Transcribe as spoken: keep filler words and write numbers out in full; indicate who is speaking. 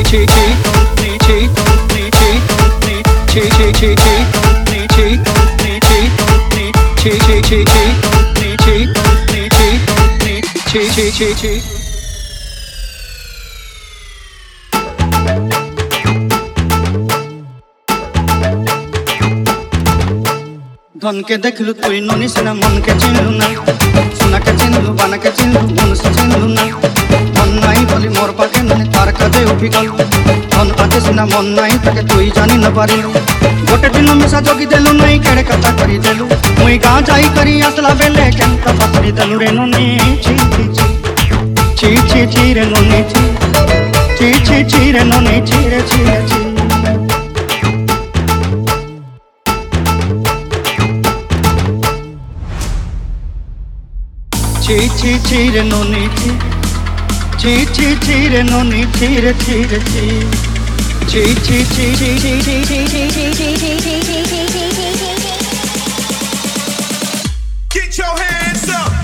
Speaker 1: धन के देखलू तुई नोनी सिना मन के चिन्हलू ना सुना के चिन्हलू बना के चिन्हलू मन से चिन्हलू ना मन नहीं बोली मोर पाके नने तार काजे उठी गल धन आते सिना मन नहीं ताके तुई जानी न पारिलू गोटे दिन मिसा जोगी देलू नहीं केड़े कथा करी देलू मुई गाँ जाई करी आसला बेले केंता पसरी देलू रे नोनी छी छी छी छी छी रे नोनी छी छी छी छी रे नोनी छी रे छी रे छी ची ची ची रे नोनी ची ची ची ची रे नोनी ची रे ची रे ची ची ची ची ची ची ची ची ची ची ची ची ची
Speaker 2: Get your hands up.